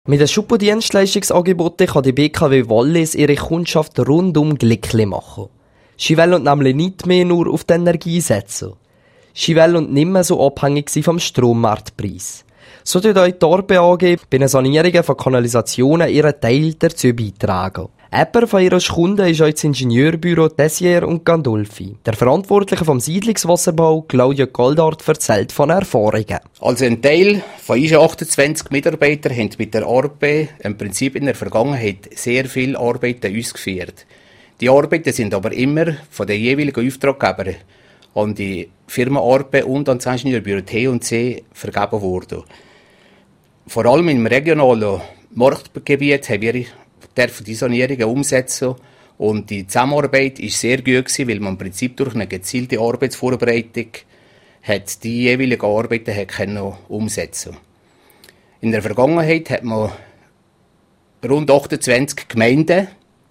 Mit den Schuppendienstleistungsangeboten kann die BKW Wallis ihre Kundschaft rundum glücklich machen. Sie wollen nämlich nicht mehr nur auf die Energie setzen. Sie wollen nicht mehr so abhängig sein vom Strommarktpreis. So tut auch die Orbe AG bei den Sanierungen von Kanalisationen ihren Teil dazu beitragen. Jemand von ihren Kunden ist auch das Ingenieurbüro Tessier und Gandolfi. Der Verantwortliche vom Siedlungswasserbau, Claudio Goldart, erzählt von Erfahrungen. Also ein Teil von unseren 28 Mitarbeitern haben mit der Orbe im Prinzip in der Vergangenheit sehr viele Arbeiten ausgeführt. Die Arbeiten sind aber immer von den jeweiligen Auftraggebern an die Firma Orbe und an das Ingenieurbüro T&C vergeben worden. Vor allem im regionalen Marktgebiet haben wir die Sanierungen umsetzen und die Zusammenarbeit war sehr gut gewesen, weil man im Prinzip durch eine gezielte Arbeitsvorbereitung die jeweiligen Arbeiten können umsetzen. In der Vergangenheit hat man rund 28 Gemeinden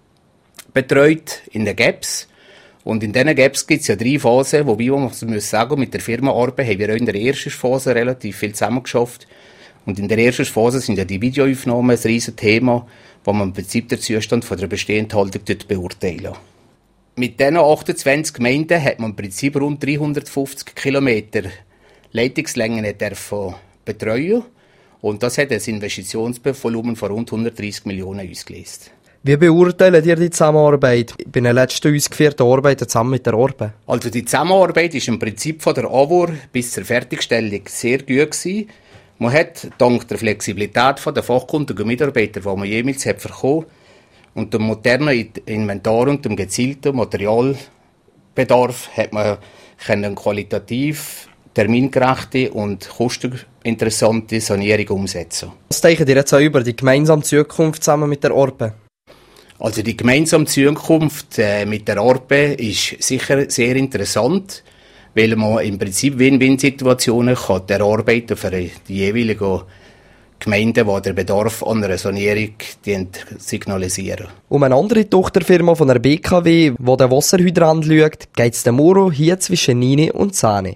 betreut in den GAPS. Und in diesen GAPS gibt es ja 3 Phasen, wobei man muss sagen, mit der Firma Orbe haben wir auch in der ersten Phase relativ viel zusammengeschafft. Und in der ersten Phase sind ja die Videoaufnahmen ein riesiges Thema, wo man im Prinzip den Zustand von der bestehenden Haltung beurteilen. Mit diesen 28 Gemeinden hat man im Prinzip rund 350 Kilometer Leitungslängen betreuen. Und das hat ein Investitionsvolumen von rund 130 Millionen ausgelöst. Wie beurteilen ihr die Zusammenarbeit bei den letzten ausgeführten Arbeiten zusammen mit der Orbe? Also die Zusammenarbeit ist im Prinzip von der Anwur bis zur Fertigstellung sehr gut gewesen. Man hat dank der Flexibilität der fachkundigen Mitarbeiter, die man jemals bekommen hat, und dem modernen Inventar und dem gezielten Materialbedarf hat man qualitativ termingerechte und kosteninteressante Sanierung umsetzen. Was denkt ihr jetzt auch über die gemeinsame Zukunft zusammen mit der Orbe? Also die gemeinsame Zukunft mit der Orbe ist sicher sehr interessant, weil man im Prinzip Win-Win-Situationen kann erarbeiten für die jeweiligen Gemeinden, die den Bedarf an einer Sanierung signalisieren. Um eine andere Tochterfirma von der BKW, die den Wasserhydrant schaut, geht es dem Muro hier zwischen 9 und 10.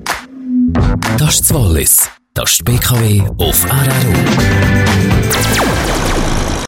Das ist Wallis. Das ist die BKW auf RRO.